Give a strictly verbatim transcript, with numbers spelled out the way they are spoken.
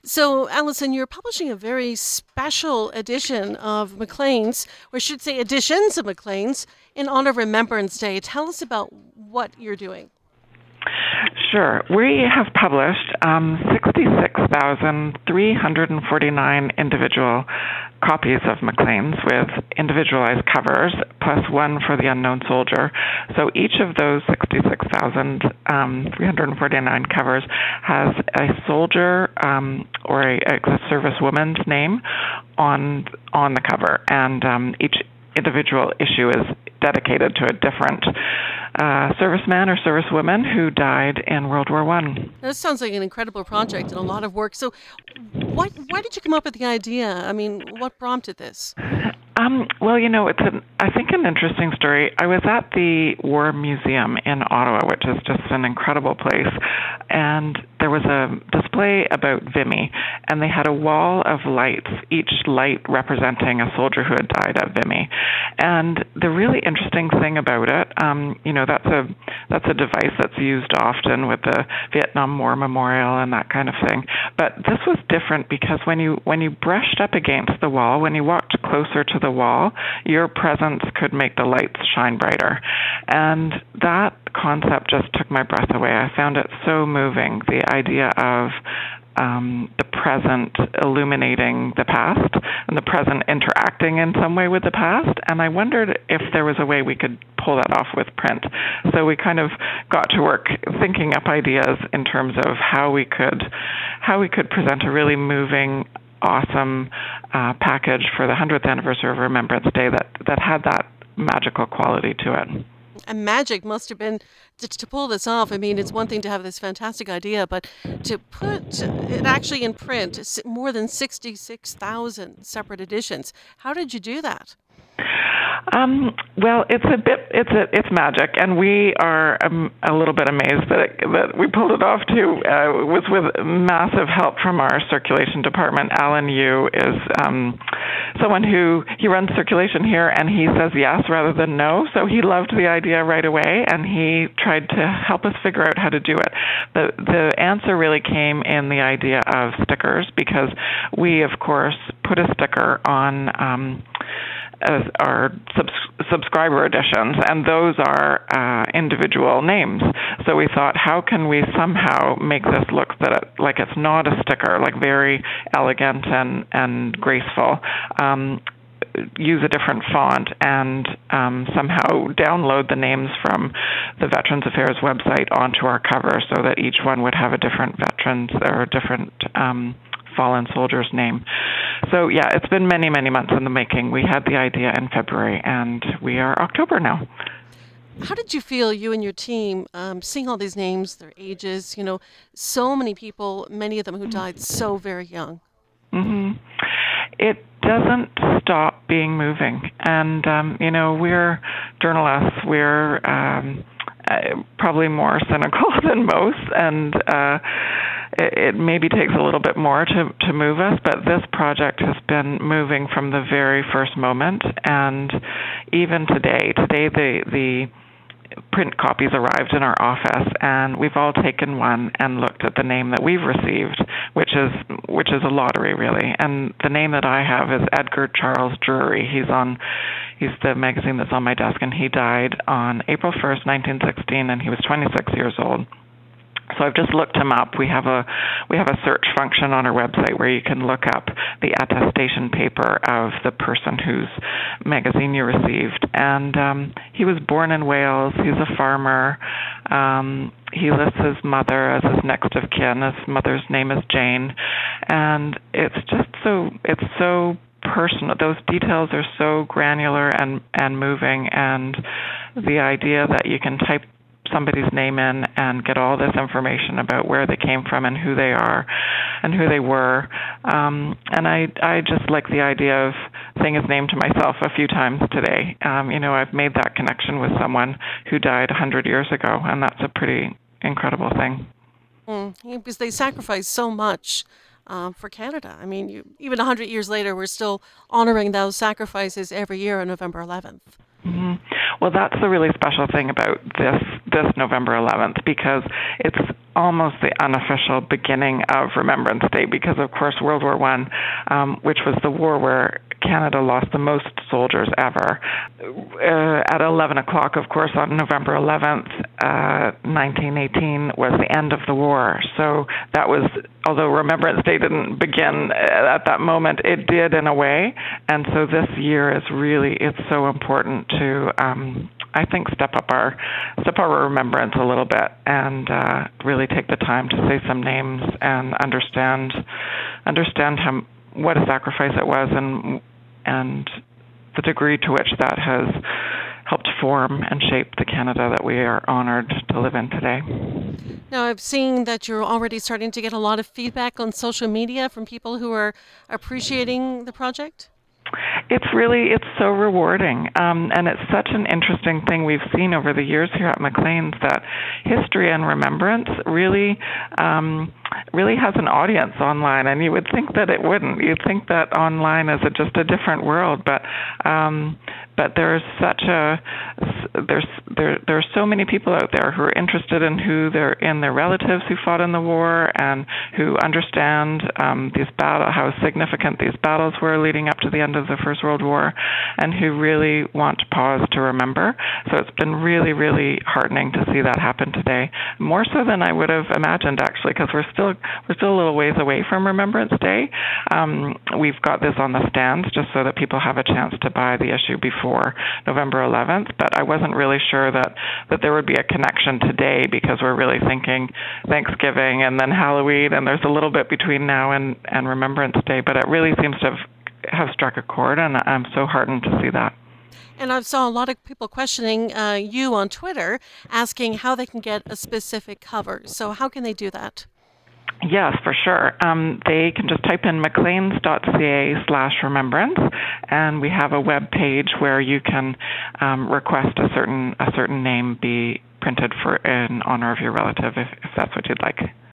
So, Allison, you're publishing a very special edition of Maclean's, or I should say editions of Maclean's, in honor of Remembrance Day. Tell us about what you're doing. Sure. We have published um, sixty-six thousand three hundred forty-nine individual copies of Maclean's with individualized covers, plus one for the unknown soldier. So each of those sixty-six thousand three hundred forty-nine covers has a soldier um, or a, a servicewoman's name on on the cover, and um, each individual issue is dedicated to a different uh, serviceman or servicewoman who died in World War One. This sounds like an incredible project and a lot of work. So, why why did you come up with the idea? I mean, what prompted this? Um, well, you know, it's an, I think an interesting story. I was at the War Museum in Ottawa, which is just an incredible place, and there was a display about Vimy, and they had a wall of lights, each light representing a soldier who had died at Vimy. And the really interesting thing about it, um, you know, that's a that's a device that's used often with the Vietnam War Memorial and that kind of thing. But this was different because when you when you brushed up against the wall, when you walked closer to the wall, your presence could make the lights shine brighter. And that concept just took my breath away. I found it so moving, the idea of um, the present illuminating the past and the present interacting in some way with the past. And I wondered if there was a way we could pull that off with print. So we kind of got to work thinking up ideas in terms of how we could how we could present a really moving, awesome uh, package for the hundredth anniversary of Remembrance Day that, that had that magical quality to it. And magic must have been to, to pull this off. I mean, it's one thing to have this fantastic idea, but to put it actually in print, more than sixty-six thousand separate editions. How did you do that? Um, well, it's a bit, it's a, it's magic, and we are um, a little bit amazed that it, that we pulled it off too. Uh, it was with massive help from our circulation department. Alan Yu is um, someone who he runs circulation here, and he says yes rather than no. So he loved the idea right away, and he tried to help us figure out how to do it. The the answer really came in the idea of stickers, because we, of course, put a sticker on Um, as our subs- subscriber editions, and those are uh, individual names. So we thought, how can we somehow make this look that it, like it's not a sticker, like very elegant and, and graceful, um, use a different font, and um, somehow download the names from the Veterans Affairs website onto our cover so that each one would have a different veterans or a different um, fallen soldier's name. So yeah, it's been many, many months in the making. We had the idea in February, and we are October now. How did you feel, you and your team, um, seeing all these names, their ages, you know, so many people, many of them who died so very young? Mm-hmm. It doesn't stop being moving. And, um, you know, we're journalists. We're um, uh, probably more cynical than most, and uh, it, it maybe takes a little bit more to, to move us, but this project has been moving from the very first moment. And even today, today the the print copies arrived in our office, and we've all taken one and looked at the name that we've received, which is which is a lottery, really. And the name that I have is Edgar Charles Drury. He's on he's the magazine that's on my desk, and he died on April first, nineteen sixteen, and he was twenty-six years old. So I've just looked him up. We have a we have a search function on our website where you can look up the attestation paper of the person whose magazine you received. And um, he was born in Wales. He's a farmer. Um, he lists his mother as his next of kin. His mother's name is Jane. And it's just so it's so personal. Those details are so granular and, and moving. And the idea that you can type somebody's name in and get all this information about where they came from and who they are and who they were. Um, and I I just like the idea of saying his name to myself a few times today. Um, you know, I've made that connection with someone who died one hundred years ago, and that's a pretty incredible thing. Mm, yeah, because they sacrificed so much um, for Canada. I mean, you, even one hundred years later, we're still honoring those sacrifices every year on November eleventh. Mm-hmm. Well, that's the really special thing about this this November eleventh, because it's almost the unofficial beginning of Remembrance Day because, of course, World War One, um, which was the war where Canada lost the most soldiers ever. Uh, at eleven o'clock, of course, on November eleventh, uh, nineteen eighteen, was the end of the war. So that was, although Remembrance Day didn't begin at that moment, it did in a way. And so this year is really, it's so important to, um, I think, step up our step up our remembrance a little bit and uh, really take the time to say some names and understand understand how, what a sacrifice it was and and the degree to which that has helped form and shape the Canada that we are honored to live in today. Now, I've seen that you're already starting to get a lot of feedback on social media from people who are appreciating the project. It's really, it's so rewarding, um, and it's such an interesting thing we've seen over the years here at Maclean's that history and remembrance really, um, really has an audience online, and you would think that it wouldn't. You'd think that online is a, just a different world, but um, but there's such a there's there there are so many people out there who are interested in who they're in their relatives who fought in the war and who understand um, these battle how significant these battles were leading up to the end of the First World War, and who really want to pause to remember. So it's been really, really heartening to see that happen today, more so than I would have imagined, actually, because we're still we're still a little ways away from Remembrance Day. Um, we've got this on the stands just so that people have a chance to buy the issue before November eleventh, but I wasn't really sure that, that there would be a connection today because we're really thinking Thanksgiving and then Halloween, and there's a little bit between now and, and Remembrance Day, but it really seems to have have struck a chord, and I'm so heartened to see that. And I saw a lot of people questioning uh, you on Twitter, asking how they can get a specific cover. So how can they do that? Yes, for sure. Um, they can just type in macleans.ca slash remembrance, and we have a web page where you can um, request a certain a certain name be printed for in honor of your relative, if, if that's what you'd like.